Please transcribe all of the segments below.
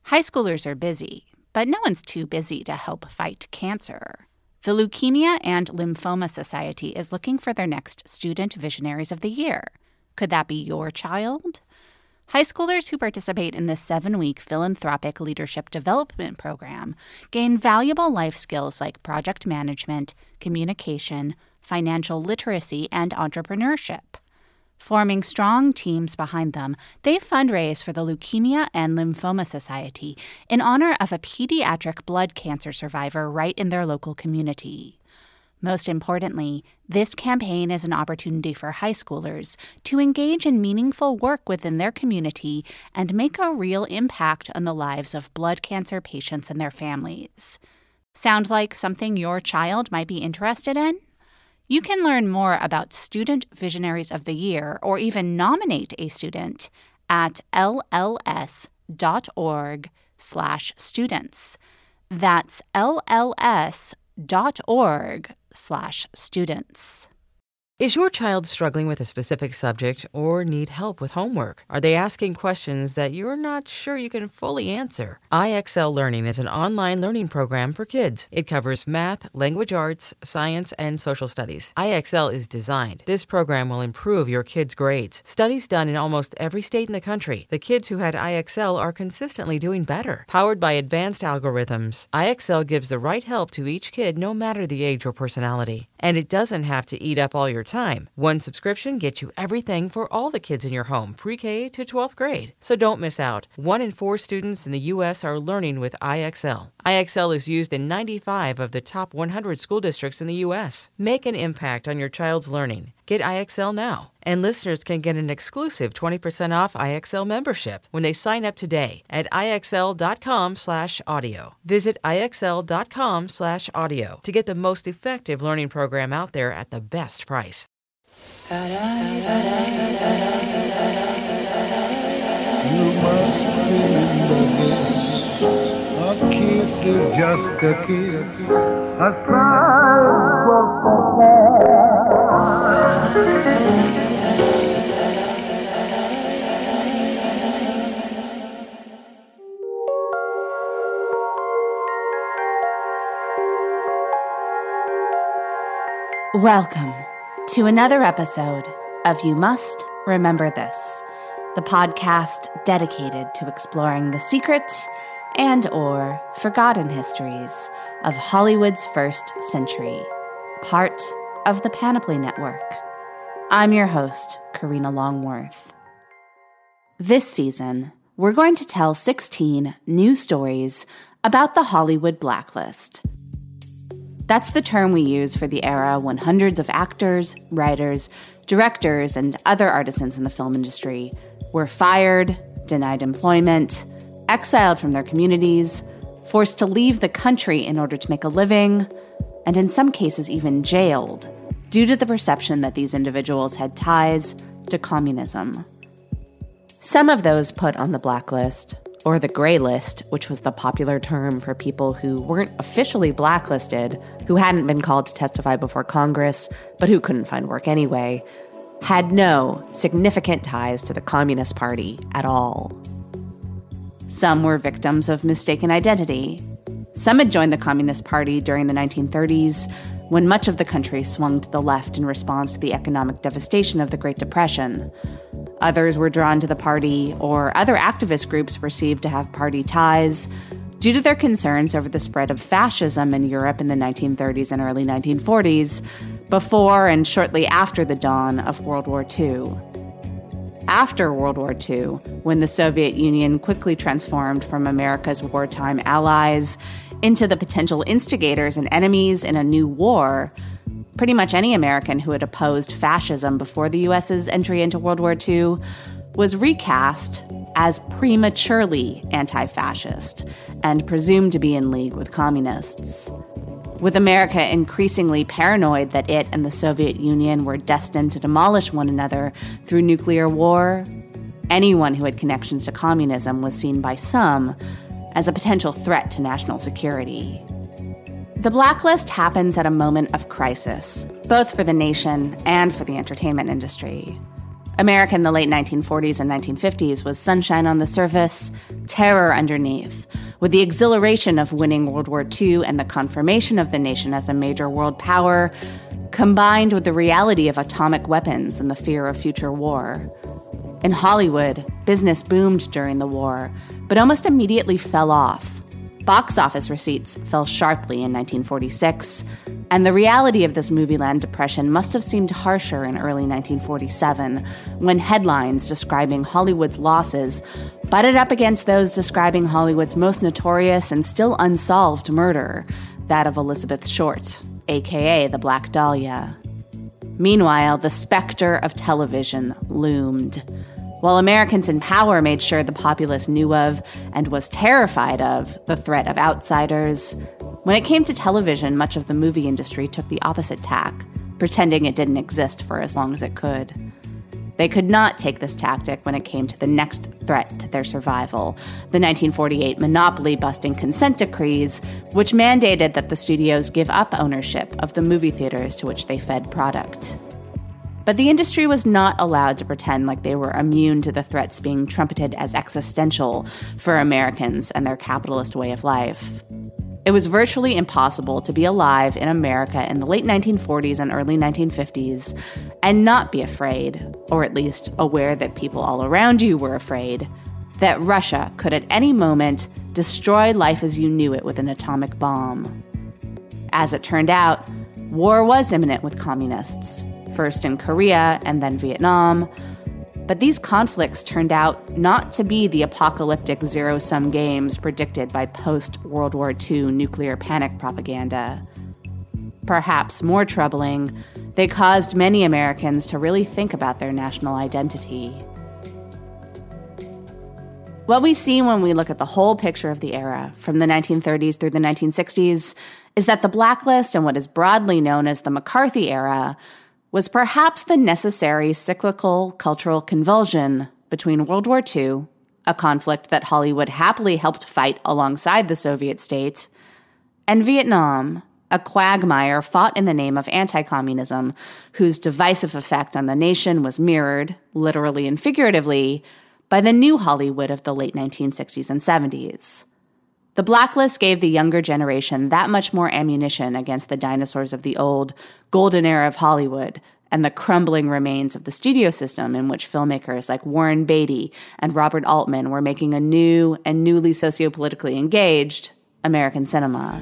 High schoolers are busy, but no one's too busy to help fight cancer. The Leukemia and Lymphoma Society is looking for their next Student Visionaries of the Year. Could that be your child? High schoolers who participate in this 7-week philanthropic leadership development program gain valuable life skills like project management, communication, financial literacy, and entrepreneurship. Forming strong teams behind them, they fundraise for the Leukemia and Lymphoma Society in honor of a pediatric blood cancer survivor right in their local community. Most importantly, this campaign is an opportunity for high schoolers to engage in meaningful work within their community and make a real impact on the lives of blood cancer patients and their families. Sound like something your child might be interested in? You can learn more about Student Visionaries of the Year or even nominate a student at lls.org/students. That's lls.org/students. Is your child struggling with a specific subject or need help with homework? Are they asking questions that you're not sure you can fully answer? IXL Learning is an online learning program for kids. It covers math, language arts, science, and social studies. IXL is designed. This program will improve your kids' grades. Studies done in almost every state in the country. The kids who had IXL are consistently doing better. Powered by advanced algorithms, IXL gives the right help to each kid no matter the age or personality. And it doesn't have to eat up all your time. One subscription gets you everything for all the kids in your home, pre-K to 12th grade. So don't miss out. 1 in 4 students in the U.S. are learning with IXL. IXL is used in 95 of the top 100 school districts in the U.S. Make an impact on your child's learning. Get IXL now. And listeners can get an exclusive 20% off IXL membership when they sign up today at IXL.com/audio. Visit IXL.com/audio to get the most effective learning program out there at the best price. You must remember, a kiss is just a kiss, a sigh was Welcome to another episode of You Must Remember This, the podcast dedicated to exploring the secret and/or forgotten histories of Hollywood's first century, part of the Panoply Network. I'm your host, Karina Longworth. This season, we're going to tell 16 new stories about the Hollywood blacklist. That's the term we use for the era when hundreds of actors, writers, directors, and other artisans in the film industry were fired, denied employment, exiled from their communities, forced to leave the country in order to make a living, and in some cases even jailed, due to the perception that these individuals had ties to communism. Some of those put on the blacklist, or the gray list, which was the popular term for people who weren't officially blacklisted, who hadn't been called to testify before Congress, but who couldn't find work anyway, had no significant ties to the Communist Party at all. Some were victims of mistaken identity. Some had joined the Communist Party during the 1930s, when much of the country swung to the left in response to the economic devastation of the Great Depression. Others were drawn to the party, or other activist groups perceived to have party ties, due to their concerns over the spread of fascism in Europe in the 1930s and early 1940s, before and shortly after the dawn of World War II. After World War II, when the Soviet Union quickly transformed from America's wartime allies into the potential instigators and enemies in a new war, pretty much any American who had opposed fascism before the U.S.'s entry into World War II was recast as prematurely anti-fascist and presumed to be in league with communists. With America increasingly paranoid that it and the Soviet Union were destined to demolish one another through nuclear war, anyone who had connections to communism was seen by some as a potential threat to national security. The blacklist happens at a moment of crisis, both for the nation and for the entertainment industry. America in the late 1940s and 1950s was sunshine on the surface, terror underneath, with the exhilaration of winning World War II and the confirmation of the nation as a major world power, combined with the reality of atomic weapons and the fear of future war. In Hollywood, business boomed during the war, but almost immediately fell off. Box office receipts fell sharply in 1946, and the reality of this movieland depression must have seemed harsher in early 1947, when headlines describing Hollywood's losses butted up against those describing Hollywood's most notorious and still unsolved murder, that of Elizabeth Short, aka the Black Dahlia. Meanwhile, the specter of television loomed. While Americans in power made sure the populace knew of and was terrified of the threat of outsiders, when it came to television, much of the movie industry took the opposite tack, pretending it didn't exist for as long as it could. They could not take this tactic when it came to the next threat to their survival, the 1948 monopoly-busting consent decrees, which mandated that the studios give up ownership of the movie theaters to which they fed product. But the industry was not allowed to pretend like they were immune to the threats being trumpeted as existential for Americans and their capitalist way of life. It was virtually impossible to be alive in America in the late 1940s and early 1950s and not be afraid, or at least aware that people all around you were afraid, that Russia could at any moment destroy life as you knew it with an atomic bomb. As it turned out, war was imminent with communists, first in Korea and then Vietnam. But these conflicts turned out not to be the apocalyptic zero-sum games predicted by post-World War II nuclear panic propaganda. Perhaps more troubling, they caused many Americans to really think about their national identity. What we see when we look at the whole picture of the era, from the 1930s through the 1960s, is that the blacklist and what is broadly known as the McCarthy era was perhaps the necessary cyclical cultural convulsion between World War II, a conflict that Hollywood happily helped fight alongside the Soviet state, and Vietnam, a quagmire fought in the name of anti-communism, whose divisive effect on the nation was mirrored, literally and figuratively, by the new Hollywood of the late 1960s and 70s. The blacklist gave the younger generation that much more ammunition against the dinosaurs of the old golden era of Hollywood and the crumbling remains of the studio system in which filmmakers like Warren Beatty and Robert Altman were making a new and newly sociopolitically engaged American cinema.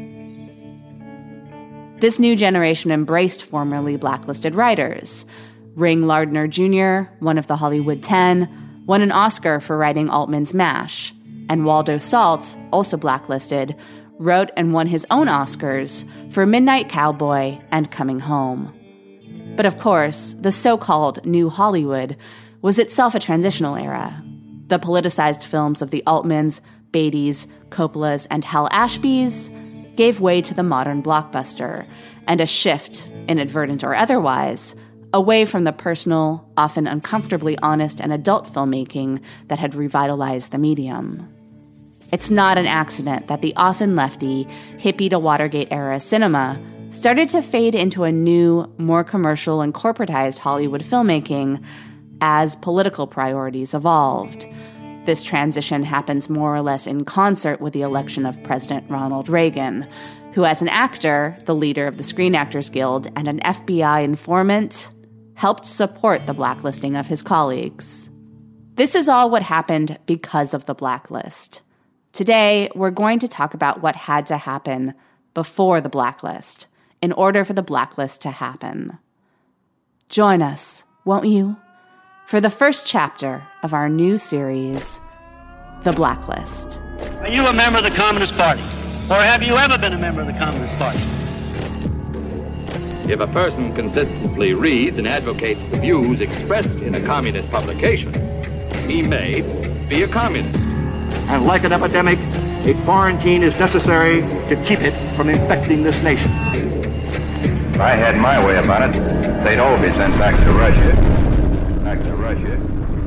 This new generation embraced formerly blacklisted writers. Ring Lardner Jr., one of the Hollywood 10, won an Oscar for writing Altman's MASH, and Waldo Salt, also blacklisted, wrote and won his own Oscars for Midnight Cowboy and Coming Home. But of course, the so-called New Hollywood was itself a transitional era. The politicized films of the Altmans, Beattys, Coppolas, and Hal Ashbys gave way to the modern blockbuster, and a shift, inadvertent or otherwise, away from the personal, often uncomfortably honest and adult filmmaking that had revitalized the medium. It's not an accident that the often lefty, hippie-to-Watergate-era cinema started to fade into a new, more commercial and corporatized Hollywood filmmaking as political priorities evolved. This transition happens more or less in concert with the election of President Ronald Reagan, who as an actor, the leader of the Screen Actors Guild, and an FBI informant, helped support the blacklisting of his colleagues. This is all what happened because of the blacklist. Today, we're going to talk about what had to happen before the blacklist, in order for the blacklist to happen. Join us, won't you, for the first chapter of our new series, The Blacklist. Are you a member of the Communist Party? Or have you ever been a member of the Communist Party? If a person consistently reads and advocates the views expressed in a communist publication, he may be a communist. And like an epidemic, a quarantine is necessary to keep it from infecting this nation. If I had my way about it, they'd all be sent back to Russia. Back to Russia.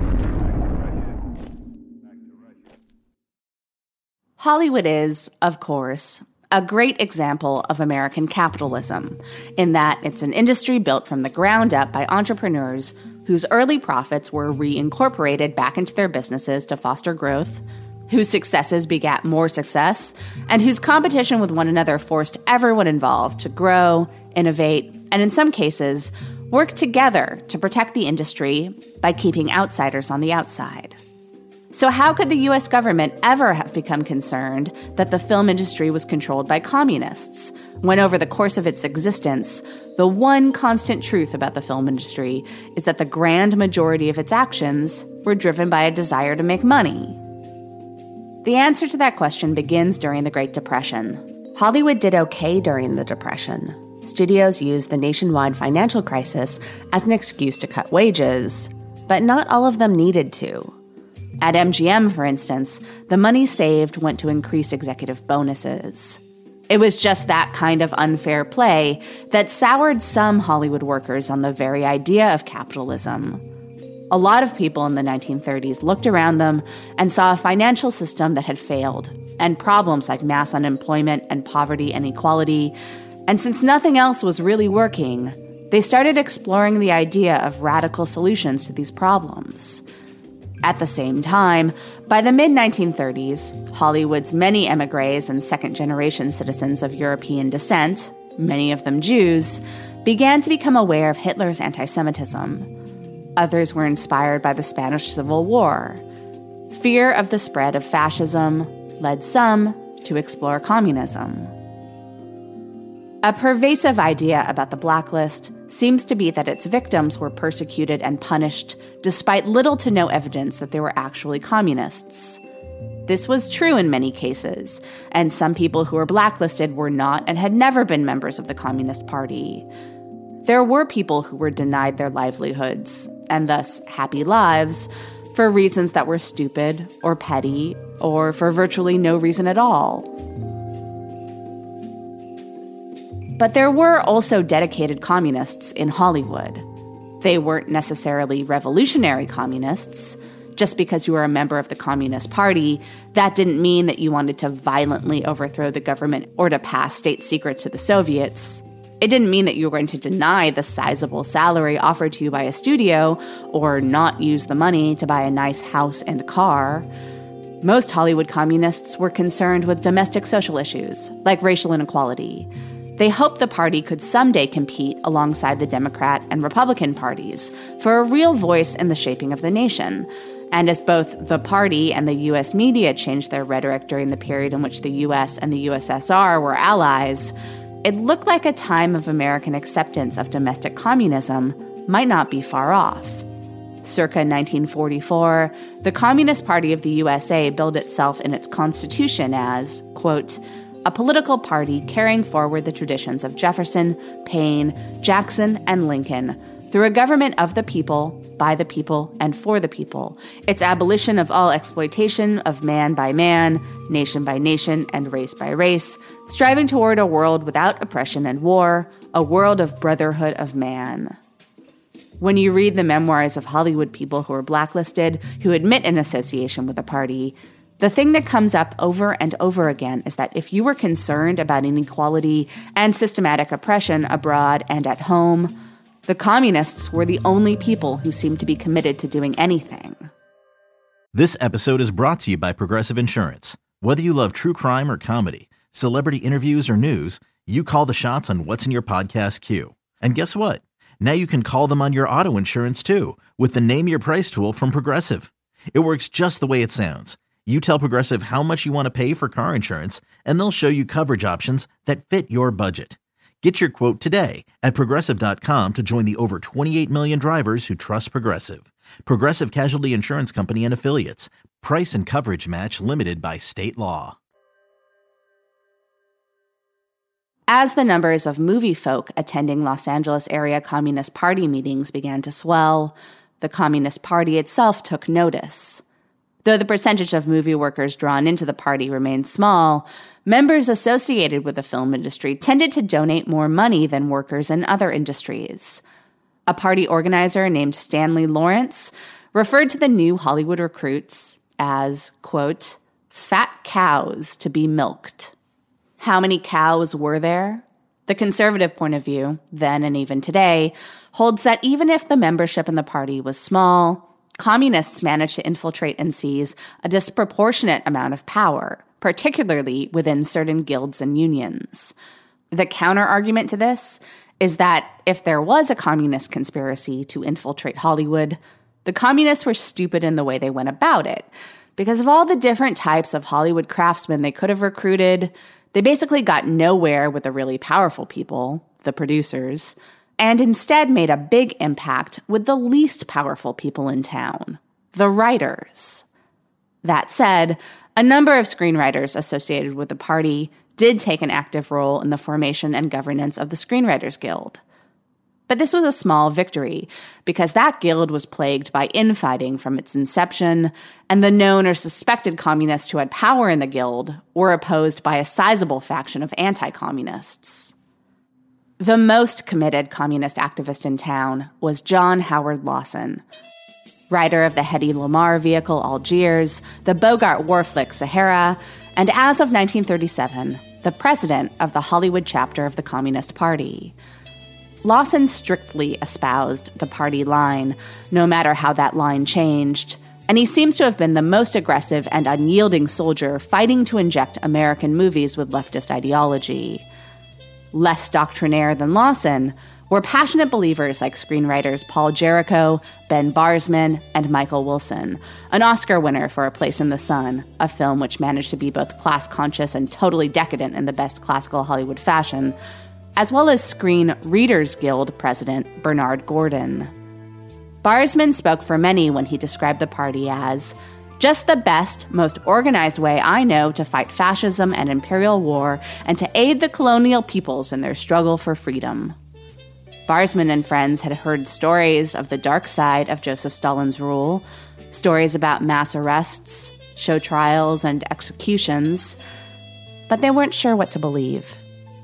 Hollywood is, of course, a great example of American capitalism, in that it's an industry built from the ground up by entrepreneurs whose early profits were reincorporated back into their businesses to foster growth, whose successes begat more success, and whose competition with one another forced everyone involved to grow, innovate, and in some cases, work together to protect the industry by keeping outsiders on the outside. So how could the U.S. government ever have become concerned that the film industry was controlled by communists, when over the course of its existence, the one constant truth about the film industry is that the grand majority of its actions were driven by a desire to make money? The answer to that question begins during the Great Depression. Hollywood did okay during the Depression. Studios used the nationwide financial crisis as an excuse to cut wages, but not all of them needed to. At MGM, for instance, the money saved went to increase executive bonuses. It was just that kind of unfair play that soured some Hollywood workers on the very idea of capitalism. A lot of people in the 1930s looked around them and saw a financial system that had failed, and problems like mass unemployment and poverty and inequality. And since nothing else was really working, they started exploring the idea of radical solutions to these problems. At the same time, by the mid-1930s, Hollywood's many émigrés and second-generation citizens of European descent, many of them Jews, began to become aware of Hitler's anti-Semitism. Others were inspired by the Spanish Civil War. Fear of the spread of fascism led some to explore communism. A pervasive idea about the blacklist seems to be that its victims were persecuted and punished despite little to no evidence that they were actually communists. This was true in many cases, and some people who were blacklisted were not and had never been members of the Communist Party. There were people who were denied their livelihoods, and thus happy lives, for reasons that were stupid or petty, or for virtually no reason at all. But there were also dedicated communists in Hollywood. They weren't necessarily revolutionary communists. Just because you were a member of the Communist Party, that didn't mean that you wanted to violently overthrow the government or to pass state secrets to the Soviets. It didn't mean that you were going to deny the sizable salary offered to you by a studio or not use the money to buy a nice house and car. Most Hollywood communists were concerned with domestic social issues, like racial inequality. They hoped the party could someday compete alongside the Democrat and Republican parties for a real voice in the shaping of the nation. And as both the party and the U.S. media changed their rhetoric during the period in which the U.S. and the USSR were allies, it looked like a time of American acceptance of domestic communism might not be far off. Circa 1944, the Communist Party of the USA billed itself in its constitution as, quote, a political party carrying forward the traditions of Jefferson, Paine, Jackson, and Lincoln through a government of the people, by the people, and for the people, its abolition of all exploitation of man by man, nation by nation, and race by race, striving toward a world without oppression and war, a world of brotherhood of man. When you read the memoirs of Hollywood people who are blacklisted, who admit an association with the party, the thing that comes up over and over again is that if you were concerned about inequality and systematic oppression abroad and at home, the communists were the only people who seemed to be committed to doing anything. This episode is brought to you by Progressive Insurance. Whether you love true crime or comedy, celebrity interviews or news, you call the shots on what's in your podcast queue. And guess what? Now you can call them on your auto insurance too with the Name Your Price tool from Progressive. It works just the way it sounds. You tell Progressive how much you want to pay for car insurance, and they'll show you coverage options that fit your budget. Get your quote today at Progressive.com to join the over 28 million drivers who trust Progressive. Progressive Casualty Insurance Company and Affiliates. Price and coverage match limited by state law. As the numbers of movie folk attending Los Angeles area Communist Party meetings began to swell, the Communist Party itself took notice. Though the percentage of movie workers drawn into the party remained small, members associated with the film industry tended to donate more money than workers in other industries. A party organizer named Stanley Lawrence referred to the new Hollywood recruits as, quote, fat cows to be milked. How many cows were there? The conservative point of view, then and even today, holds that even if the membership in the party was small, communists managed to infiltrate and seize a disproportionate amount of power, particularly within certain guilds and unions. The counter-argument to this is that if there was a communist conspiracy to infiltrate Hollywood, the communists were stupid in the way they went about it. Because of all the different types of Hollywood craftsmen they could have recruited, they basically got nowhere with the really powerful people, the producers, and instead made a big impact with the least powerful people in town, the writers. That said, a number of screenwriters associated with the party did take an active role in the formation and governance of the Screenwriters Guild. But this was a small victory, because that guild was plagued by infighting from its inception, and the known or suspected communists who had power in the guild were opposed by a sizable faction of anti-communists. The most committed communist activist in town was John Howard Lawson, writer of the Hedy Lamarr vehicle Algiers, the Bogart war flick Sahara, and as of 1937, the president of the Hollywood chapter of the Communist Party. Lawson strictly espoused the party line, no matter how that line changed, and he seems to have been the most aggressive and unyielding soldier fighting to inject American movies with leftist ideology. Less doctrinaire than Lawson were passionate believers like screenwriters Paul Jericho, Ben Barsman, and Michael Wilson, an Oscar winner for A Place in the Sun, a film which managed to be both class-conscious and totally decadent in the best classical Hollywood fashion, as well as Screen Readers Guild president Bernard Gordon. Barsman spoke for many when he described the party as just the best, most organized way I know to fight fascism and imperial war and to aid the colonial peoples in their struggle for freedom. Barsman and friends had heard stories of the dark side of Joseph Stalin's rule, stories about mass arrests, show trials, and executions, but they weren't sure what to believe.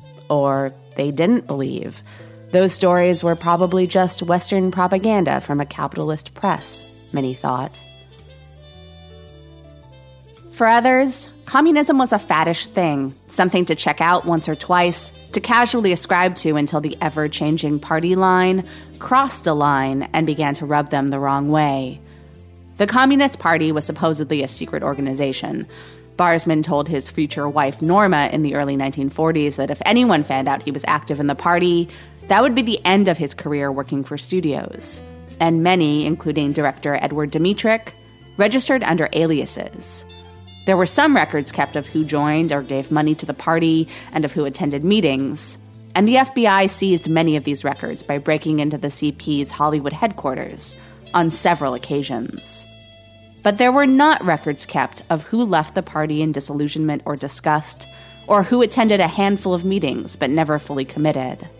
Or they didn't believe. Those stories were probably just Western propaganda from a capitalist press, many thought. For others, communism was a faddish thing, something to check out once or twice, to casually ascribe to until the ever-changing party line crossed a line and began to rub them the wrong way. The Communist Party was supposedly a secret organization. Barsman told his future wife Norma in the early 1940s that if anyone found out he was active in the party, that would be the end of his career working for studios. And many, including director Edward Dmytryk, registered under aliases. There were some records kept of who joined or gave money to the party and of who attended meetings, and the FBI seized many of these records by breaking into the CP's Hollywood headquarters on several occasions. But there were not records kept of who left the party in disillusionment or disgust, or who attended a handful of meetings but never fully committed.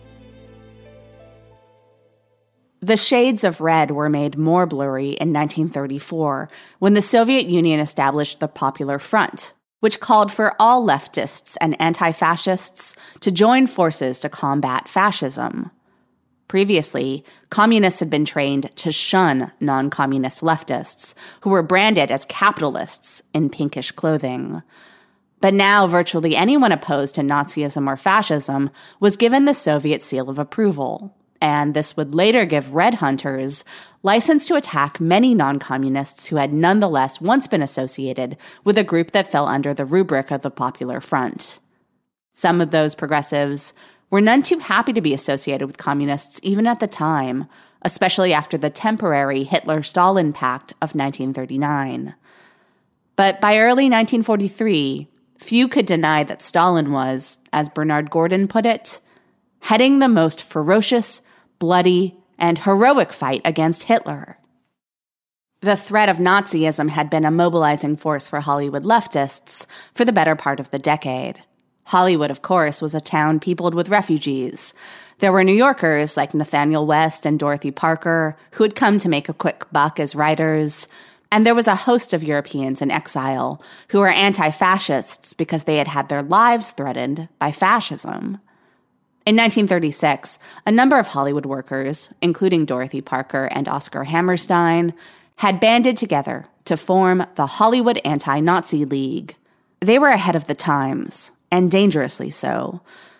The shades of red were made more blurry in 1934, when the Soviet Union established the Popular Front, which called for all leftists and anti-fascists to join forces to combat fascism. Previously, communists had been trained to shun non-communist leftists, who were branded as capitalists in pinkish clothing. But now virtually anyone opposed to Nazism or fascism was given the Soviet seal of approval, and this would later give Red Hunters license to attack many non-communists who had nonetheless once been associated with a group that fell under the rubric of the Popular Front. Some of those progressives were none too happy to be associated with communists even at the time, especially after the temporary Hitler-Stalin Pact of 1939. But by early 1943, few could deny that Stalin was, as Bernard Gordon put it, heading the most ferocious, bloody, and heroic fight against Hitler. The threat of Nazism had been a mobilizing force for Hollywood leftists for the better part of the decade. Hollywood, of course, was a town peopled with refugees. There were New Yorkers like Nathaniel West and Dorothy Parker, who had come to make a quick buck as writers, and there was a host of Europeans in exile who were anti-fascists because they had had their lives threatened by fascism. In 1936, a number of Hollywood workers, including Dorothy Parker and Oscar Hammerstein, had banded together to form the Hollywood Anti-Nazi League. They were ahead of the times, and dangerously so.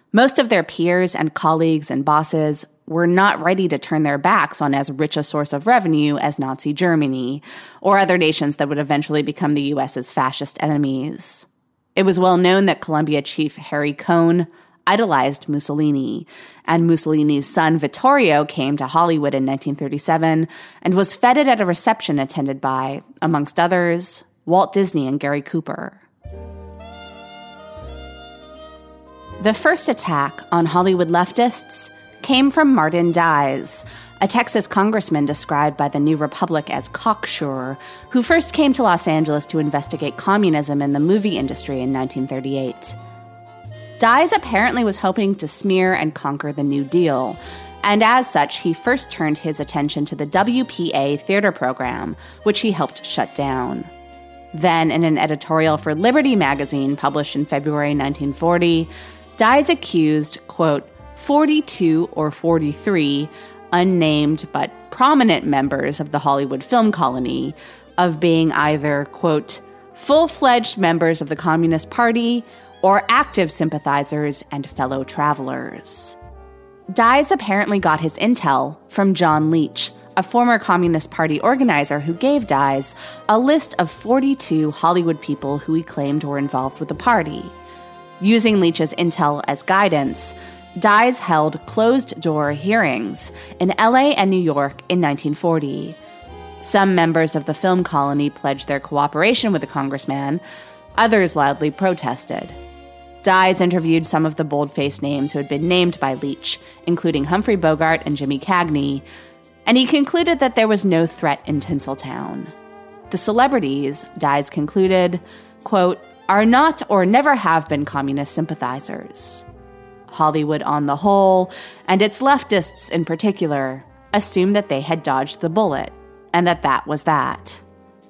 Most of their peers and colleagues and bosses were not ready to turn their backs on as rich a source of revenue as Nazi Germany, or other nations that would eventually become the U.S.'s fascist enemies. It was well known that Columbia chief Harry Cohn idolized Mussolini, and Mussolini's son Vittorio came to Hollywood in 1937 and was feted at a reception attended by, amongst others, Walt Disney and Gary Cooper. The first attack on Hollywood leftists came from Martin Dies, a Texas congressman described by the New Republic as cocksure, who first came to Los Angeles to investigate communism in the movie industry in 1938. Dies apparently was hoping to smear and conquer the New Deal, and as such, he first turned his attention to the WPA theater program, which he helped shut down. Then, in an editorial for Liberty magazine published in February 1940, Dies accused, quote, 42 or 43 unnamed but prominent members of the Hollywood film colony of being either, quote, full-fledged members of the Communist Party or active sympathizers and fellow travelers. Dies apparently got his intel from John Leach, a former Communist Party organizer who gave Dies a list of 42 Hollywood people who he claimed were involved with the party. Using Leach's intel as guidance, Dies held closed-door hearings in LA and New York in 1940. Some members of the film colony pledged their cooperation with the congressman. Others loudly protested. Dies interviewed some of the bold-faced names who had been named by Leach, including Humphrey Bogart and Jimmy Cagney, and he concluded that there was no threat in Tinseltown. The celebrities, Dies concluded, quote, are not or never have been communist sympathizers. Hollywood on the whole, and its leftists in particular, assumed that they had dodged the bullet, and that was that.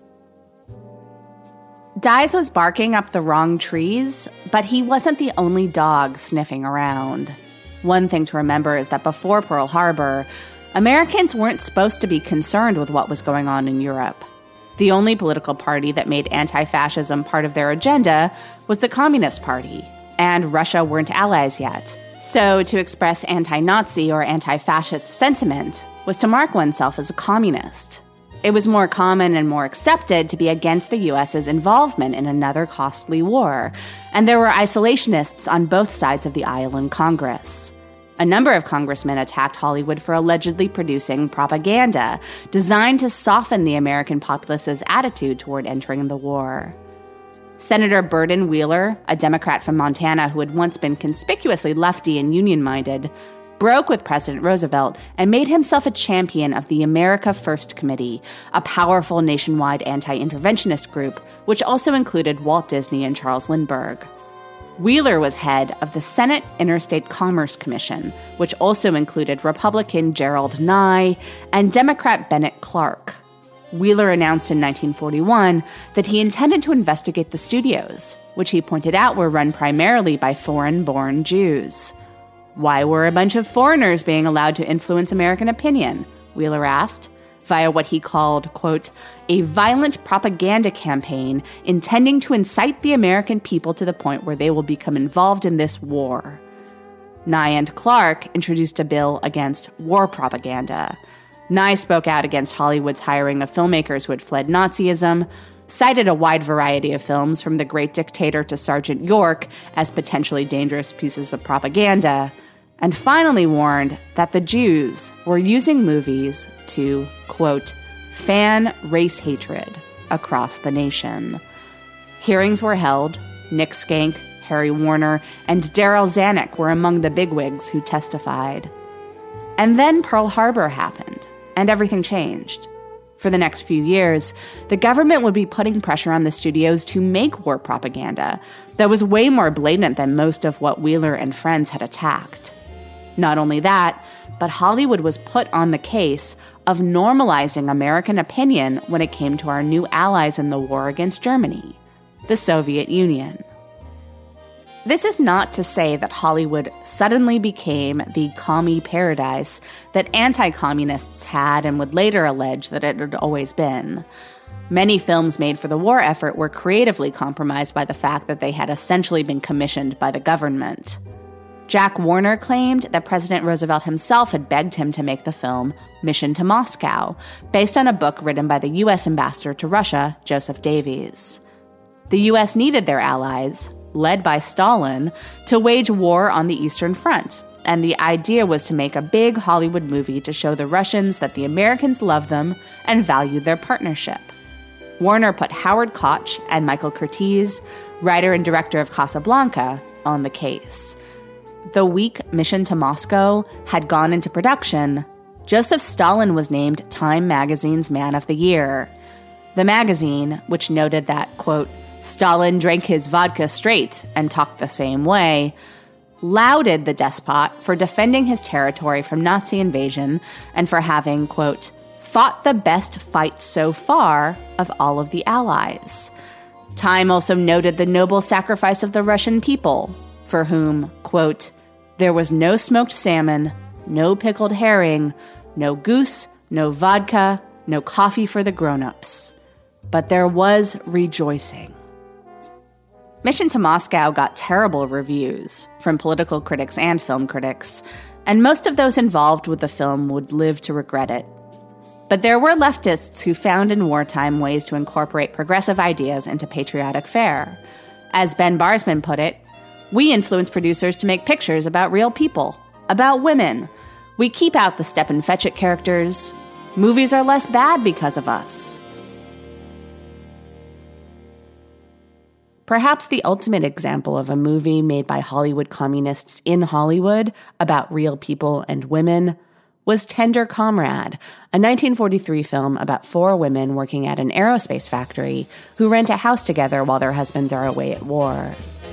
Dies was barking up the wrong trees, but he wasn't the only dog sniffing around. One thing to remember is that before Pearl Harbor, Americans weren't supposed to be concerned with what was going on in Europe. The only political party that made anti-fascism part of their agenda was the Communist Party, and Russia weren't allies yet. So to express anti-Nazi or anti-fascist sentiment was to mark oneself as a communist. It was more common and more accepted to be against the U.S.'s involvement in another costly war, and there were isolationists on both sides of the aisle in Congress. A number of congressmen attacked Hollywood for allegedly producing propaganda designed to soften the American populace's attitude toward entering the war. Senator Burton Wheeler, a Democrat from Montana who had once been conspicuously lefty and union-minded, broke with President Roosevelt and made himself a champion of the America First Committee, a powerful nationwide anti-interventionist group, which also included Walt Disney and Charles Lindbergh. Wheeler was head of the Senate Interstate Commerce Commission, which also included Republican Gerald Nye and Democrat Bennett Clark. Wheeler announced in 1941 that he intended to investigate the studios, which he pointed out were run primarily by foreign-born Jews. Why were a bunch of foreigners being allowed to influence American opinion? Wheeler asked, via what he called, quote, a violent propaganda campaign intending to incite the American people to the point where they will become involved in this war. Nye and Clark introduced a bill against war propaganda. Nye spoke out against Hollywood's hiring of filmmakers who had fled Nazism, cited a wide variety of films from The Great Dictator to Sergeant York as potentially dangerous pieces of propaganda, and finally warned that the Jews were using movies to, quote, fan race hatred across the nation. Hearings were held. Nick Skank, Harry Warner, and Darryl Zanuck were among the bigwigs who testified. And then Pearl Harbor happened, and everything changed. For the next few years, the government would be putting pressure on the studios to make war propaganda that was way more blatant than most of what Wheeler and friends had attacked. Not only that, but Hollywood was put on the case of normalizing American opinion when it came to our new allies in the war against Germany, the Soviet Union. This is not to say that Hollywood suddenly became the commie paradise that anti-communists had and would later allege that it had always been. Many films made for the war effort were creatively compromised by the fact that they had essentially been commissioned by the government. Jack Warner claimed that President Roosevelt himself had begged him to make the film Mission to Moscow, based on a book written by the U.S. ambassador to Russia, Joseph Davies. The U.S. needed their allies, led by Stalin, to wage war on the Eastern Front, and the idea was to make a big Hollywood movie to show the Russians that the Americans loved them and valued their partnership. Warner put Howard Koch and Michael Curtiz, writer and director of Casablanca, on the case. The week Mission to Moscow had gone into production, Joseph Stalin was named Time magazine's Man of the Year. The magazine, which noted that, quote, Stalin drank his vodka straight and talked the same way, lauded the despot for defending his territory from Nazi invasion and for having, quote, fought the best fight so far of all of the Allies. Time also noted the noble sacrifice of the Russian people, for whom, quote, there was no smoked salmon, no pickled herring, no goose, no vodka, no coffee for the grown-ups. But there was rejoicing. Mission to Moscow got terrible reviews from political critics and film critics, and most of those involved with the film would live to regret it. But there were leftists who found in wartime ways to incorporate progressive ideas into patriotic fare. As Ben Barsman put it, we influence producers to make pictures about real people, about women. We keep out the Stepin Fetchit characters. Movies are less bad because of us. Perhaps the ultimate example of a movie made by Hollywood communists in Hollywood about real people and women was Tender Comrade, a 1943 film about 4 women working at an aerospace factory who rent a house together while their husbands are away at war.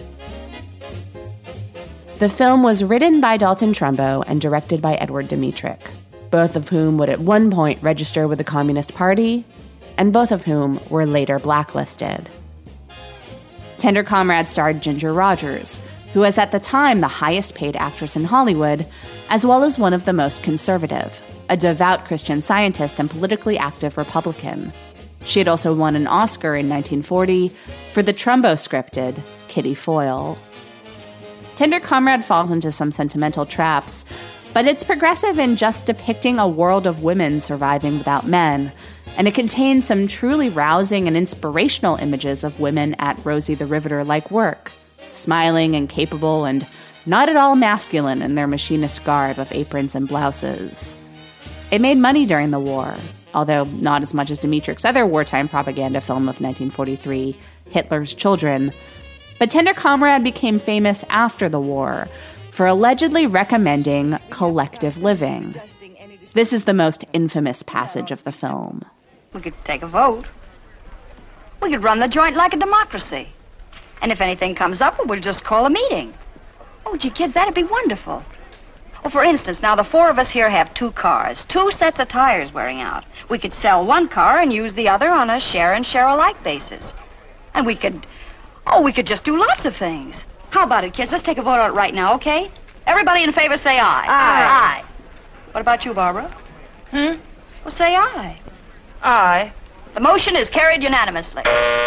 The film was written by Dalton Trumbo and directed by Edward Dmytryk, both of whom would at one point register with the Communist Party, and both of whom were later blacklisted. Tender Comrade starred Ginger Rogers, who was at the time the highest-paid actress in Hollywood, as well as one of the most conservative, a devout Christian Scientist and politically active Republican. She had also won an Oscar in 1940 for the Trumbo-scripted Kitty Foyle. Tender Comrade falls into some sentimental traps, but it's progressive in just depicting a world of women surviving without men, and it contains some truly rousing and inspirational images of women at Rosie the Riveter-like work, smiling and capable and not at all masculine in their machinist garb of aprons and blouses. It made money during the war, although not as much as Dmytryk's other wartime propaganda film of 1943, Hitler's Children. But Tender Comrade became famous after the war for allegedly recommending collective living. This is the most infamous passage of the film. We could take a vote. We could run the joint like a democracy. And if anything comes up, we'll just call a meeting. Oh, gee, kids, that'd be wonderful. Well, for instance, now the 4 of us here have 2 cars, 2 sets of tires wearing out. We could sell one car and use the other on a share and share alike basis. And we could just do lots of things. How about it, kids? Let's take a vote on it right now, okay? Everybody in favor say aye. Aye. What about you, Barbara? Well, say aye. Aye. The motion is carried unanimously.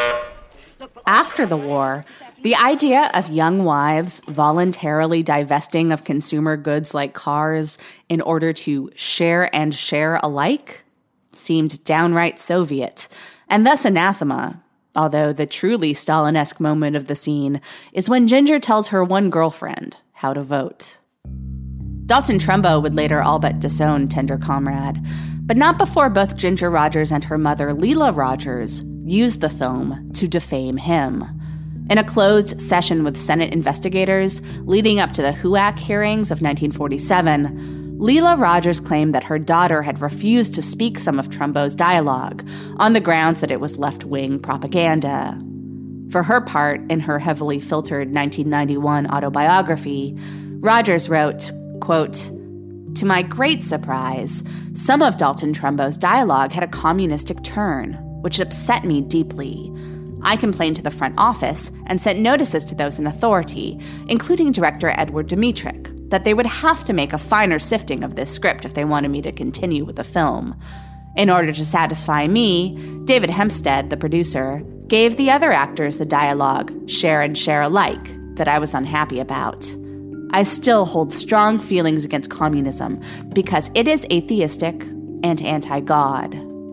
After the war, the idea of young wives voluntarily divesting of consumer goods like cars in order to share and share alike seemed downright Soviet, and thus anathema, although the truly Stalin-esque moment of the scene is when Ginger tells her one girlfriend how to vote. Dalton Trumbo would later all but disown Tender Comrade, but not before both Ginger Rogers and her mother, Leela Rogers, used the film to defame him. In a closed session with Senate investigators leading up to the HUAC hearings of 1947, Leela Rogers claimed that her daughter had refused to speak some of Trumbo's dialogue on the grounds that it was left-wing propaganda. For her part, in her heavily filtered 1991 autobiography, Rogers wrote, quote, "To my great surprise, some of Dalton Trumbo's dialogue had a communistic turn, which upset me deeply. I complained to the front office and sent notices to those in authority, including director Edward Dmytryk, that they would have to make a finer sifting of this script if they wanted me to continue with the film. In order to satisfy me, David Hempstead, the producer, gave the other actors the dialogue, share and share alike, that I was unhappy about. I still hold strong feelings against communism because it is atheistic and anti-God.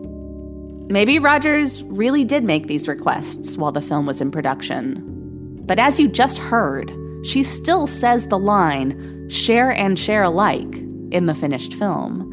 Maybe Rogers really did make these requests while the film was in production. But as you just heard, she still says the line, "share and share alike," in the finished film.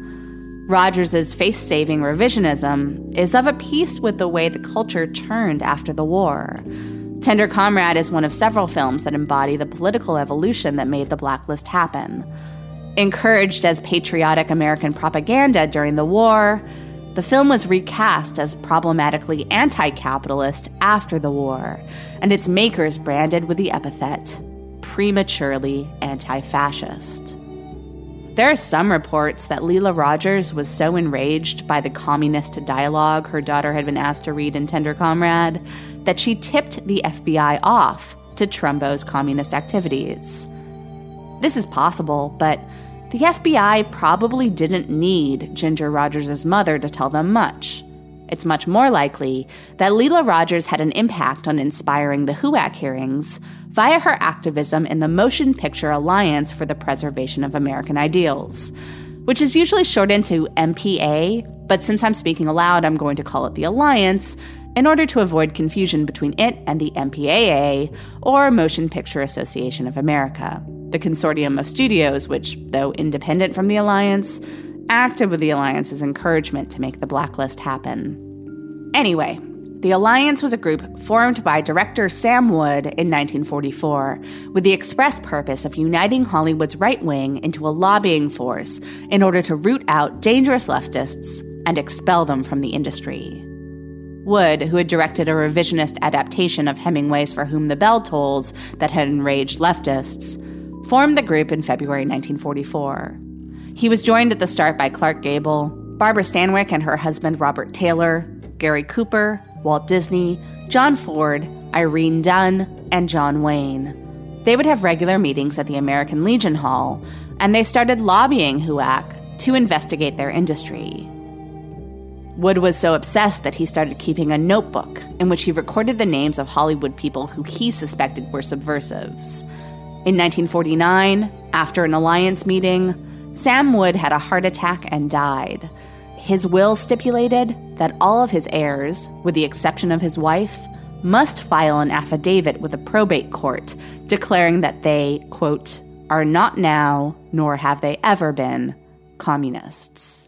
Rogers' face-saving revisionism is of a piece with the way the culture turned after the war. Tender Comrade is one of several films that embody the political evolution that made the blacklist happen. Encouraged as patriotic American propaganda during the war, the film was recast as problematically anti-capitalist after the war, and its makers branded with the epithet prematurely anti-fascist. There are some reports that Lela Rogers was so enraged by the communist dialogue her daughter had been asked to read in Tender Comrade that she tipped the FBI off to Trumbo's communist activities. This is possible, but the FBI probably didn't need Ginger Rogers' mother to tell them much. It's much more likely that Lela Rogers had an impact on inspiring the HUAC hearings via her activism in the Motion Picture Alliance for the Preservation of American Ideals, which is usually shortened to MPA, but since I'm speaking aloud, I'm going to call it the Alliance in order to avoid confusion between it and the MPAA, or Motion Picture Association of America, the consortium of studios which, though independent from the Alliance, acted with the Alliance's encouragement to make the blacklist happen. Anyway, the Alliance was a group formed by director Sam Wood in 1944 with the express purpose of uniting Hollywood's right wing into a lobbying force in order to root out dangerous leftists and expel them from the industry. Wood, who had directed a revisionist adaptation of Hemingway's For Whom the Bell Tolls that had enraged leftists, formed the group in February 1944. He was joined at the start by Clark Gable, Barbara Stanwyck and her husband Robert Taylor, Gary Cooper, Walt Disney, John Ford, Irene Dunn, and John Wayne. They would have regular meetings at the American Legion Hall, and they started lobbying HUAC to investigate their industry. Wood was so obsessed that he started keeping a notebook in which he recorded the names of Hollywood people who he suspected were subversives. In 1949, after an Alliance meeting, Sam Wood had a heart attack and died. His will stipulated that all of his heirs, with the exception of his wife, must file an affidavit with a probate court declaring that they, quote, are not now, nor have they ever been, communists.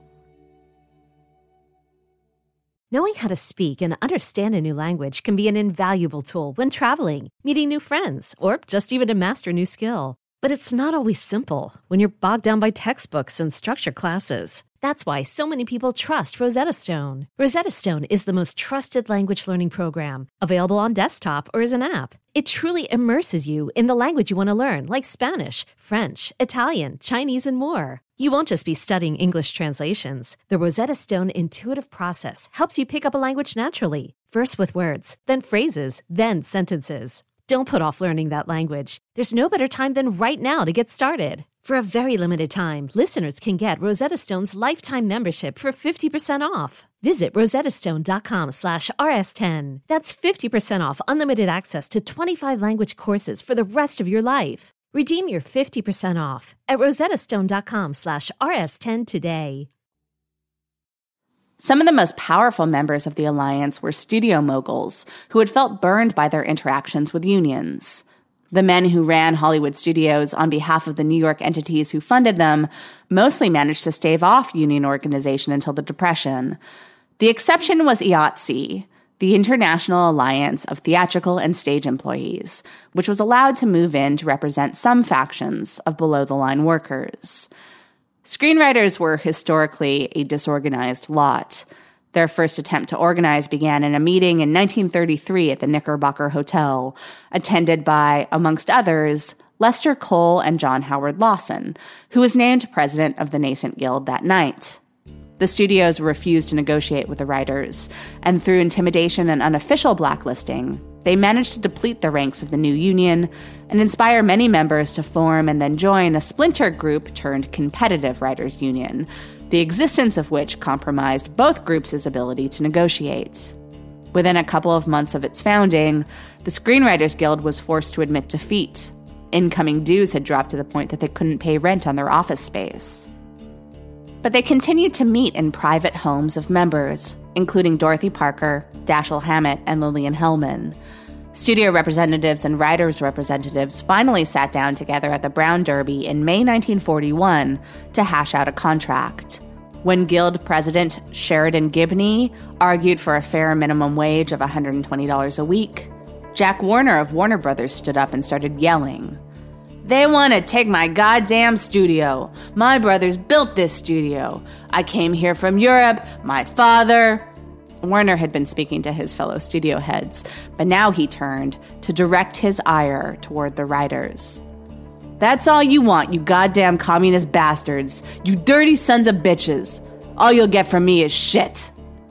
Knowing how to speak and understand a new language can be an invaluable tool when traveling, meeting new friends, or just even to master a new skill. But it's not always simple when you're bogged down by textbooks and structured classes. That's why so many people trust Rosetta Stone. Rosetta Stone is the most trusted language learning program, available on desktop or as an app. It truly immerses you in the language you want to learn, like Spanish, French, Italian, Chinese, and more. You won't just be studying English translations. The Rosetta Stone intuitive process helps you pick up a language naturally, first with words, then phrases, then sentences. Don't put off learning that language. There's no better time than right now to get started. For a very limited time, listeners can get Rosetta Stone's lifetime membership for 50% off. Visit rosettastone.com/rs10. That's 50% off unlimited access to 25 language courses for the rest of your life. Redeem your 50% off at rosettastone.com/rs10 today. Some of the most powerful members of the Alliance were studio moguls who had felt burned by their interactions with unions. The men who ran Hollywood studios on behalf of the New York entities who funded them mostly managed to stave off union organization until the Depression. The exception was IATSE, the International Alliance of Theatrical and Stage Employees, which was allowed to move in to represent some factions of below-the-line workers. Screenwriters were historically a disorganized lot. Their first attempt to organize began in a meeting in 1933 at the Knickerbocker Hotel, attended by, amongst others, Lester Cole and John Howard Lawson, who was named president of the nascent guild that night. The studios refused to negotiate with the writers, and through intimidation and unofficial blacklisting, they managed to deplete the ranks of the new union and inspire many members to form and then join a splinter group turned competitive writers' union, the existence of which compromised both groups' ability to negotiate. Within a couple of months of its founding, the Screenwriters Guild was forced to admit defeat. Incoming dues had dropped to the point that they couldn't pay rent on their office space. But they continued to meet in private homes of members, including Dorothy Parker, Dashiell Hammett, and Lillian Hellman. Studio representatives and writers' representatives finally sat down together at the Brown Derby in May 1941 to hash out a contract. When Guild president Sheridan Gibney argued for a fair minimum wage of $120 a week, Jack Warner of Warner Brothers stood up and started yelling, "They want to take my goddamn studio. My brothers built this studio. I came here from Europe. My father..." Warner had been speaking to his fellow studio heads, but now he turned to direct his ire toward the writers. "That's all you want, you goddamn communist bastards. You dirty sons of bitches. All you'll get from me is shit."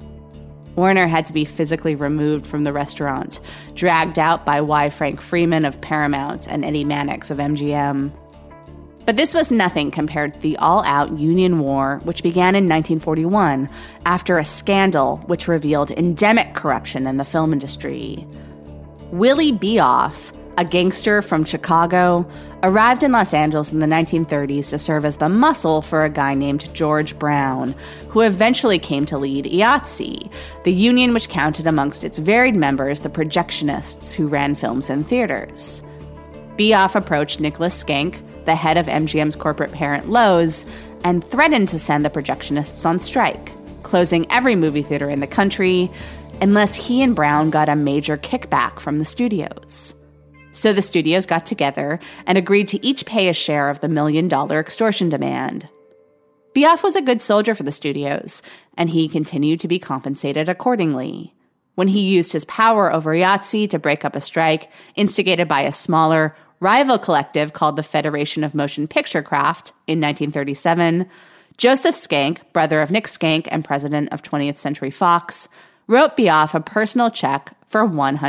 Warner had to be physically removed from the restaurant, dragged out by Y. Frank Freeman of Paramount and Eddie Mannix of MGM. But this was nothing compared to the all-out union war, which began in 1941 after a scandal which revealed endemic corruption in the film industry. Willie Beoff, a gangster from Chicago, arrived in Los Angeles in the 1930s to serve as the muscle for a guy named George Brown, who eventually came to lead IATSE, the union which counted amongst its varied members the projectionists who ran films in theaters. Beoff approached Nicholas Schenck, the head of MGM's corporate parent Loews, and threatened to send the projectionists on strike, closing every movie theater in the country unless he and Brown got a major kickback from the studios. So the studios got together and agreed to each pay a share of the $1 million extortion demand. Beoff was a good soldier for the studios, and he continued to be compensated accordingly. When he used his power over IATSE to break up a strike instigated by a smaller, rival collective called the Federation of Motion Picture Craft in 1937, Joseph Schenck, brother of Nick Schenck and president of 20th Century Fox, wrote Beoff a personal check for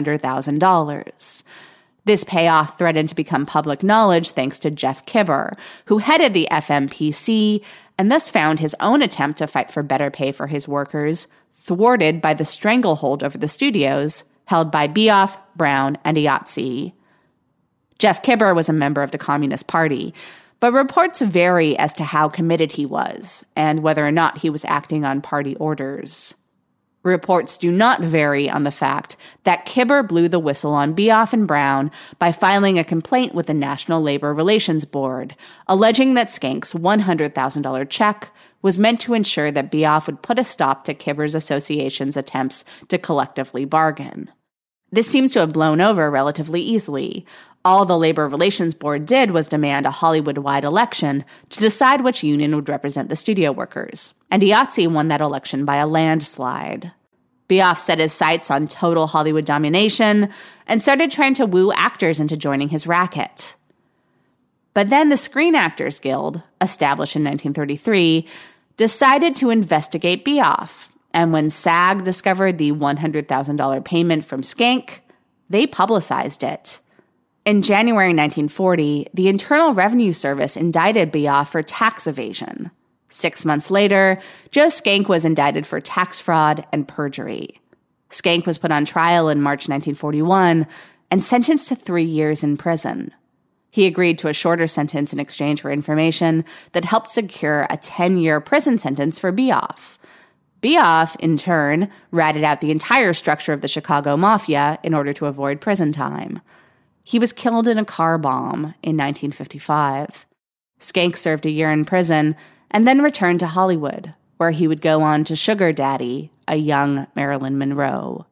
$100,000. This payoff threatened to become public knowledge thanks to Jeff Kibber, who headed the FMPC and thus found his own attempt to fight for better pay for his workers thwarted by the stranglehold over the studios held by Beoff, Brown, and IATSE. Jeff Kibber was a member of the Communist Party, but reports vary as to how committed he was and whether or not he was acting on party orders. Reports do not vary on the fact that Kibber blew the whistle on Beoff and Brown by filing a complaint with the National Labor Relations Board, alleging that Schenck's $100,000 check was meant to ensure that Beoff would put a stop to Kibber's association's attempts to collectively bargain. This seems to have blown over relatively easily. All the Labor Relations Board did was demand a Hollywood-wide election to decide which union would represent the studio workers, and IATSE won that election by a landslide. Beoff set his sights on total Hollywood domination and started trying to woo actors into joining his racket. But then the Screen Actors Guild, established in 1933, decided to investigate Beoff, and when SAG discovered the $100,000 payment from Schenck, they publicized it. In January 1940, the Internal Revenue Service indicted Beoff for tax evasion. 6 months later, Joe Schenck was indicted for tax fraud and perjury. Schenck was put on trial in March 1941 and sentenced to 3 years in prison. He agreed to a shorter sentence in exchange for information that helped secure a 10-year prison sentence for Beoff. Beoff, in turn, ratted out the entire structure of the Chicago Mafia in order to avoid prison time. He was killed in a car bomb in 1955. Schenck served a year in prison and then returned to Hollywood, where he would go on to sugar daddy a young Marilyn Monroe.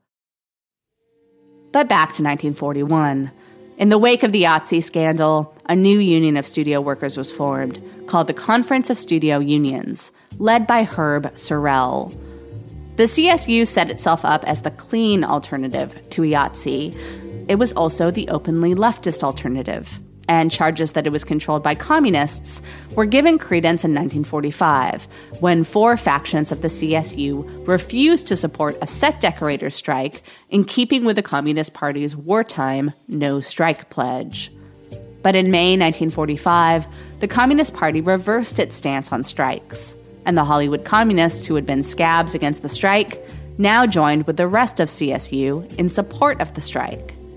But back to 1941. In the wake of the IATSE scandal, a new union of studio workers was formed, called the Conference of Studio Unions, led by Herb Sorrell. The CSU set itself up as the clean alternative to IATSE. It was also the openly leftist alternative, and charges that it was controlled by communists were given credence in 1945, when 4 factions of the CSU refused to support a set decorator strike in keeping with the Communist Party's wartime no-strike pledge. But in May 1945, the Communist Party reversed its stance on strikes, and the Hollywood communists who had been scabs against the strike now joined with the rest of CSU in support of the strike.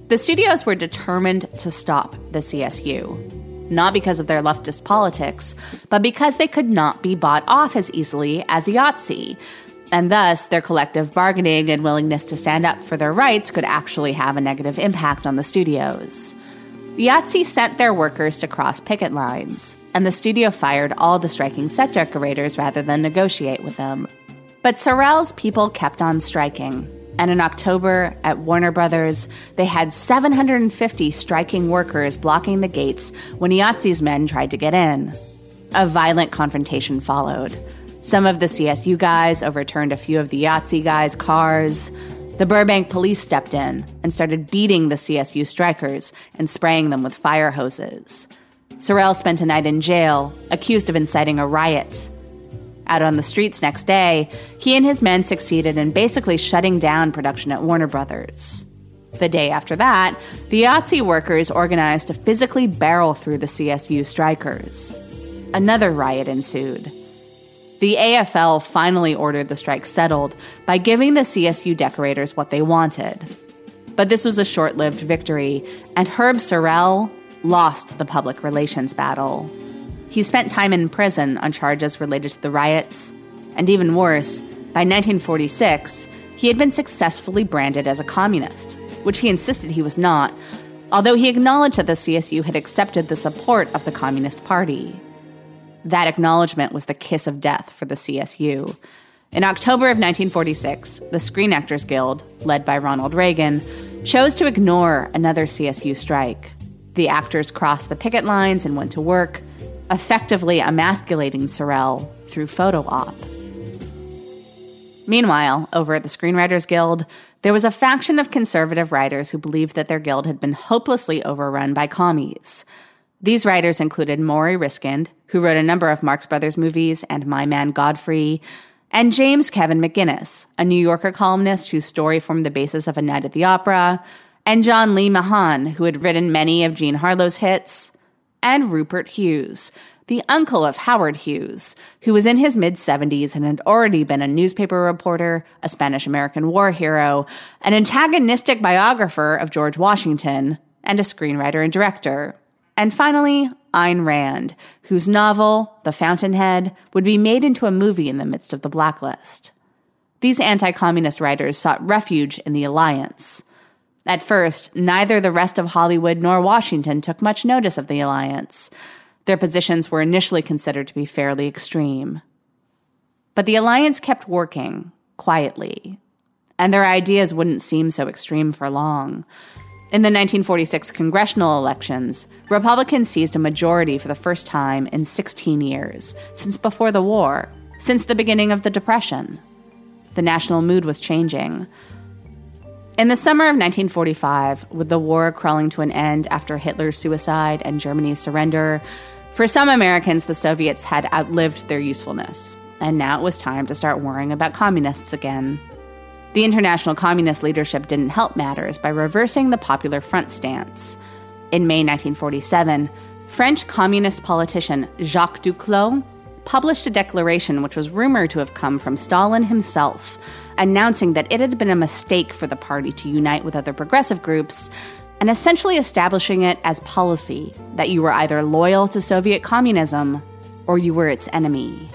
The studios were determined to stop the CSU, not because of their leftist politics, but because they could not be bought off as easily as IATSE, and thus their collective bargaining and willingness to stand up for their rights could actually have a negative impact on the studios. IATSE sent their workers to cross picket lines, and the studio fired all the striking set decorators rather than negotiate with them. But Sorrell's people kept on striking, and in October, at Warner Brothers, they had 750 striking workers blocking the gates when IATSE's men tried to get in. A violent confrontation followed. Some of the CSU guys overturned a few of the IATSE guys' cars. The Burbank police stepped in and started beating the CSU strikers and spraying them with fire hoses. Sorrell spent a night in jail, accused of inciting a riot. Out on the streets next day, he and his men succeeded in basically shutting down production at Warner Brothers. The day after that, the IATSE workers organized to physically barrel through the CSU strikers. Another riot ensued. The AFL finally ordered the strike settled by giving the CSU decorators what they wanted. But this was a short-lived victory, and Herb Sorrell lost the public relations battle. He spent time in prison on charges related to the riots, and even worse, by 1946, he had been successfully branded as a communist, which he insisted he was not, although he acknowledged that the CSU had accepted the support of the Communist Party. That acknowledgement was the kiss of death for the CSU. In October of 1946, the Screen Actors Guild, led by Ronald Reagan, chose to ignore another CSU strike. The actors crossed the picket lines and went to work, effectively emasculating Sorrell through photo op. Meanwhile, over at the Screenwriters Guild, there was a faction of conservative writers who believed that their guild had been hopelessly overrun by commies. These writers included Maury Riskind, who wrote a number of Marx Brothers movies and My Man Godfrey, and James Kevin McGinnis, a New Yorker columnist whose story formed the basis of A Night at the Opera, and John Lee Mahan, who had written many of Jean Harlow's hits, and Rupert Hughes, the uncle of Howard Hughes, who was in his mid-70s and had already been a newspaper reporter, a Spanish-American war hero, an antagonistic biographer of George Washington, and a screenwriter and director. And finally, Ayn Rand, whose novel, The Fountainhead, would be made into a movie in the midst of the blacklist. These anti-communist writers sought refuge in the Alliance. At first, neither the rest of Hollywood nor Washington took much notice of the Alliance. Their positions were initially considered to be fairly extreme. But the Alliance kept working, quietly, and their ideas wouldn't seem so extreme for long. In the 1946 congressional elections, Republicans seized a majority for the first time in 16 years, since before the war, since the beginning of the Depression. The national mood was changing. In the summer of 1945, with the war crawling to an end after Hitler's suicide and Germany's surrender, for some Americans, the Soviets had outlived their usefulness, and now it was time to start worrying about communists again. The international communist leadership didn't help matters by reversing the Popular Front stance. In May 1947, French communist politician Jacques Duclos published a declaration which was rumored to have come from Stalin himself, announcing that it had been a mistake for the party to unite with other progressive groups, and essentially establishing it as policy that you were either loyal to Soviet communism or you were its enemy.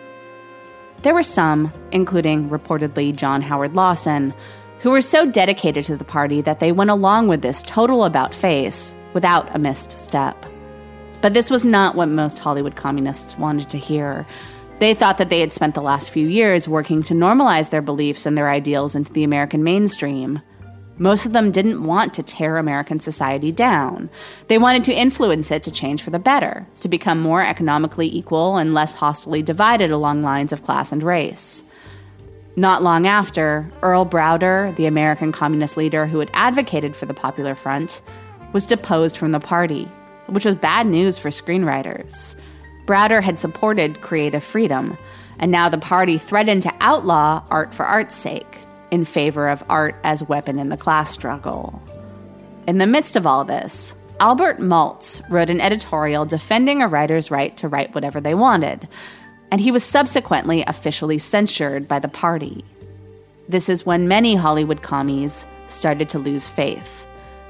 There were some, including reportedly John Howard Lawson, who were so dedicated to the party that they went along with this total about-face without a missed step. But this was not what most Hollywood communists wanted to hear. They thought that they had spent the last few years working to normalize their beliefs and their ideals into the American mainstream. Most of them didn't want to tear American society down. They wanted to influence it to change for the better, to become more economically equal and less hostily divided along lines of class and race. Not long after, Earl Browder, the American communist leader who had advocated for the Popular Front, was deposed from the party, which was bad news for screenwriters. Browder had supported creative freedom, and now the party threatened to outlaw art for art's sake, in favor of art as weapon in the class struggle. In the midst of all this, Albert Maltz wrote an editorial defending a writer's right to write whatever they wanted, and he was subsequently officially censured by the party. This is when many Hollywood commies started to lose faith.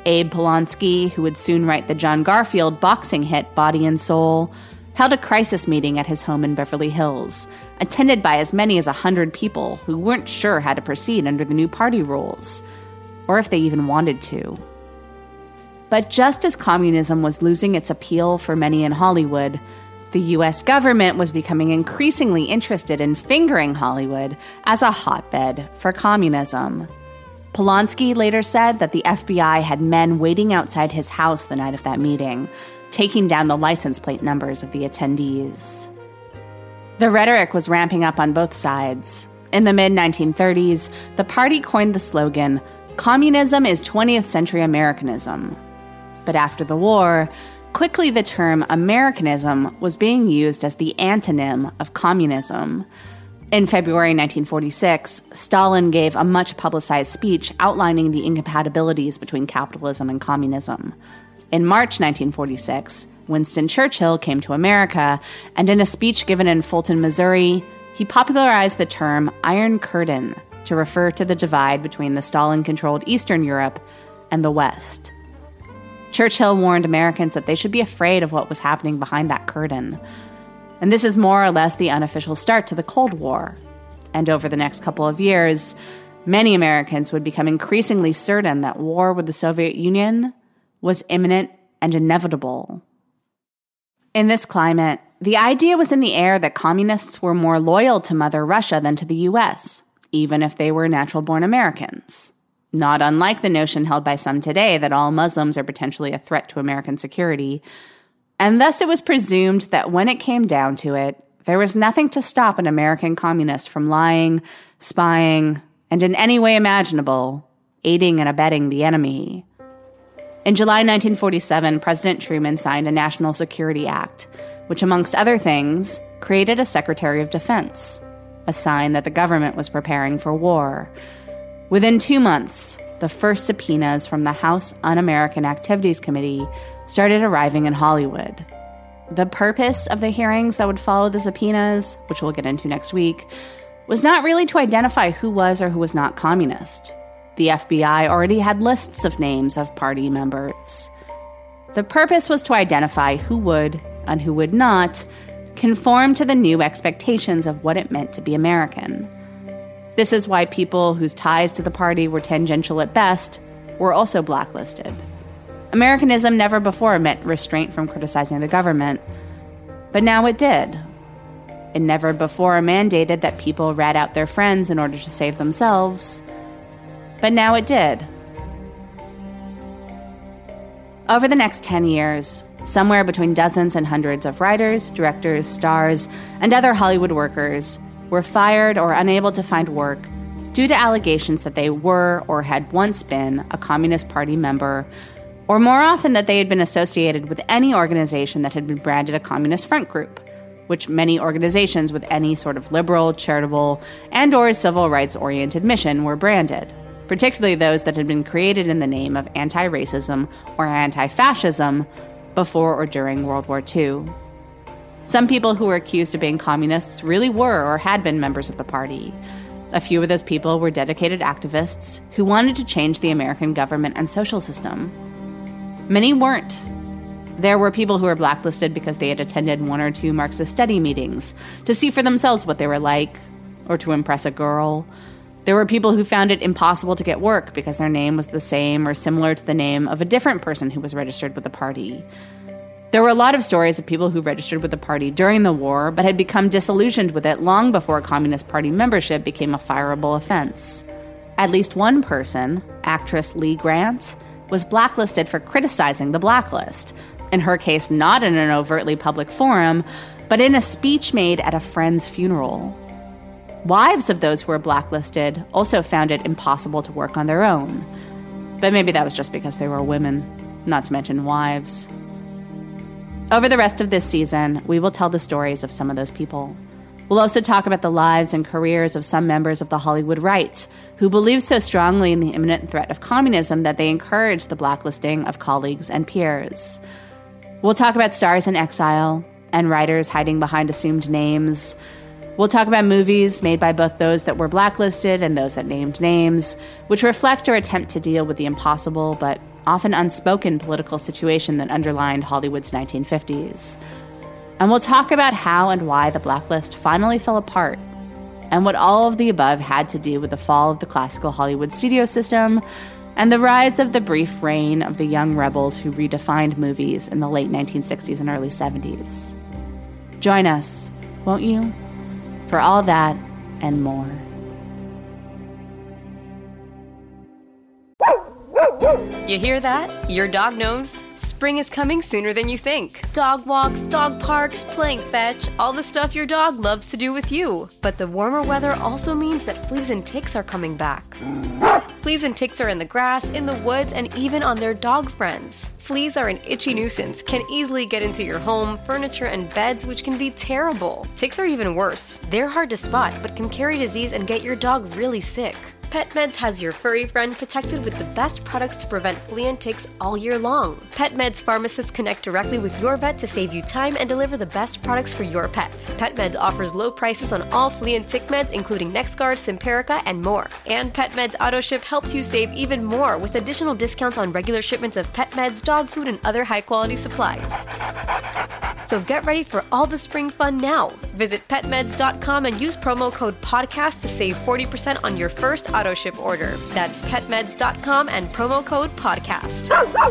Abe Polonsky, who would soon write the John Garfield boxing hit Body and Soul, held a crisis meeting at his home in Beverly Hills, attended by as many as 100 people who weren't sure how to proceed under the new party rules, or if they even wanted to. But just as communism was losing its appeal for many in Hollywood, the U.S. government was becoming increasingly interested in fingering Hollywood as a hotbed for communism. Polonsky later said that the FBI had men waiting outside his house the night of that meeting, taking down the license plate numbers of the attendees. The rhetoric was ramping up on both sides. In the mid-1930s, the party coined the slogan, "Communism is 20th century Americanism." But after the war, quickly the term Americanism was being used as the antonym of communism. In February 1946, Stalin gave a much-publicized speech outlining the incompatibilities between capitalism and communism. In March 1946, Winston Churchill came to America, and in a speech given in Fulton, Missouri, he popularized the term Iron Curtain to refer to the divide between the Stalin-controlled Eastern Europe and the West. Churchill warned Americans that they should be afraid of what was happening behind that curtain. And this is more or less the unofficial start to the Cold War. And over the next couple of years, many Americans would become increasingly certain that war with the Soviet Union was imminent and inevitable. In this climate, the idea was in the air that communists were more loyal to Mother Russia than to the U.S., even if they were natural-born Americans. Not unlike the notion held by some today that all Muslims are potentially a threat to American security. And thus it was presumed that when it came down to it, there was nothing to stop an American communist from lying, spying, and in any way imaginable, aiding and abetting the enemy. In July 1947, President Truman signed a National Security Act, which, amongst other things, created a Secretary of Defense, a sign that the government was preparing for war. Within 2 months, the first subpoenas from the House Un-American Activities Committee started arriving in Hollywood. The purpose of the hearings that would follow the subpoenas, which we'll get into next week, was not really to identify who was or who was not communist. The FBI already had lists of names of party members. The purpose was to identify who would, and who would not, conform to the new expectations of what it meant to be American. This is why people whose ties to the party were tangential at best were also blacklisted. Americanism never before meant restraint from criticizing the government, but now it did. It never before mandated that people rat out their friends in order to save themselves, but now it did. Over the next 10 years, somewhere between dozens and hundreds of writers, directors, stars, and other Hollywood workers were fired or unable to find work due to allegations that they were or had once been a Communist Party member, or more often that they had been associated with any organization that had been branded a Communist Front Group, which many organizations with any sort of liberal, charitable, and/or civil rights-oriented mission were branded, particularly those that had been created in the name of anti-racism or anti-fascism before or during World War II. Some people who were accused of being communists really were or had been members of the party. A few of those people were dedicated activists who wanted to change the American government and social system. Many weren't. There were people who were blacklisted because they had attended 1 or 2 Marxist study meetings to see for themselves what they were like, or to impress a girl. There were people who found it impossible to get work because their name was the same or similar to the name of a different person who was registered with the party. There were a lot of stories of people who registered with the party during the war but had become disillusioned with it long before Communist Party membership became a fireable offense. At least one person, actress Lee Grant, was blacklisted for criticizing the blacklist, in her case not in an overtly public forum, but in a speech made at a friend's funeral. Wives of those who were blacklisted also found it impossible to work on their own. But maybe that was just because they were women, not to mention wives. Over the rest of this season, we will tell the stories of some of those people. We'll also talk about the lives and careers of some members of the Hollywood right, who believed so strongly in the imminent threat of communism that they encouraged the blacklisting of colleagues and peers. We'll talk about stars in exile and writers hiding behind assumed names. We'll talk about movies made by both those that were blacklisted and those that named names, which reflect or attempt to deal with the impossible but often unspoken political situation that underlined Hollywood's 1950s. And we'll talk about how and why the blacklist finally fell apart, and what all of the above had to do with the fall of the classical Hollywood studio system and the rise of the brief reign of the young rebels who redefined movies in the late 1960s and early 70s. Join us, won't you, for all that and more. You hear that? Your dog knows. Spring is coming sooner than you think. Dog walks, dog parks, playing fetch, all the stuff your dog loves to do with you. But the warmer weather also means that fleas and ticks are coming back. Fleas and ticks are in the grass, in the woods, and even on their dog friends. Fleas are an itchy nuisance, can easily get into your home, furniture, and beds, which can be terrible. Ticks are even worse. They're hard to spot, but can carry disease and get your dog really sick. PetMeds has your furry friend protected with the best products to prevent flea and ticks all year long. PetMeds pharmacists connect directly with your vet to save you time and deliver the best products for your pet. PetMeds offers low prices on all flea and tick meds, including NexGard, Simparica, and more. And PetMeds AutoShip helps you save even more with additional discounts on regular shipments of pet meds, dog food, and other high-quality supplies. So get ready for all the spring fun now. Visit petmeds.com and use promo code PODCAST to save 40% on your first AutoShip order. That's petmeds.com and promo code PODCAST.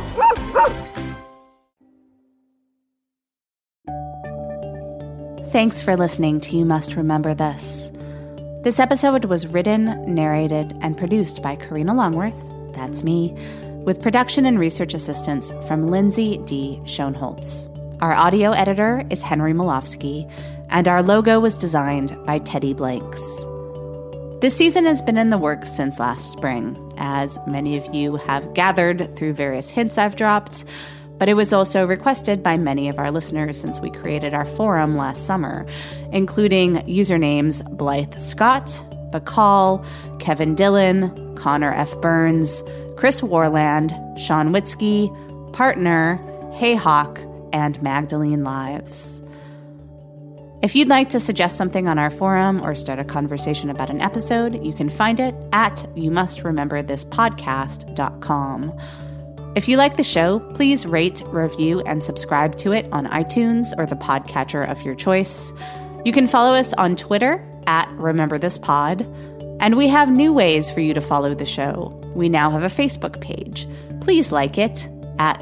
Thanks for listening to You Must Remember This. This episode was written, narrated, and produced by Karina Longworth, that's me, with production and research assistance from Lindsay D. Schoenholtz. Our audio editor is Henry Molofsky, and our logo was designed by Teddy Blanks. This season has been in the works since last spring, as many of you have gathered through various hints I've dropped, but it was also requested by many of our listeners since we created our forum last summer, including usernames Blythe Scott, Bacall, Kevin Dillon, Connor F. Burns, Chris Warland, Sean Witzke, Partner, Hayhawk, and Magdalene Lives. If you'd like to suggest something on our forum or start a conversation about an episode, you can find it at youmustrememberthispodcast.com. If you like the show, please rate, review, and subscribe to it on iTunes or the podcatcher of your choice. You can follow us on Twitter at RememberThisPod, and we have new ways for you to follow the show. We now have a Facebook page. Please like it at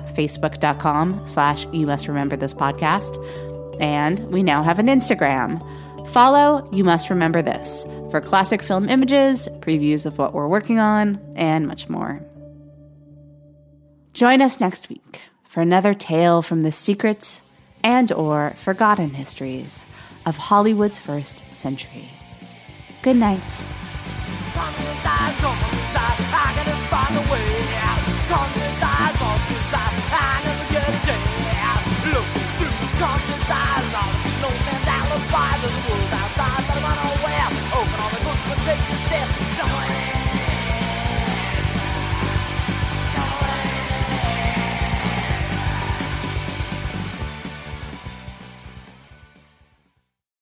facebook.com/YouMustRememberThisPodcast. And we now have an Instagram. Follow You Must Remember This for classic film images, previews of what we're working on, and much more. Join us next week for another tale from the secret and/or forgotten histories of Hollywood's first century. Good night. Come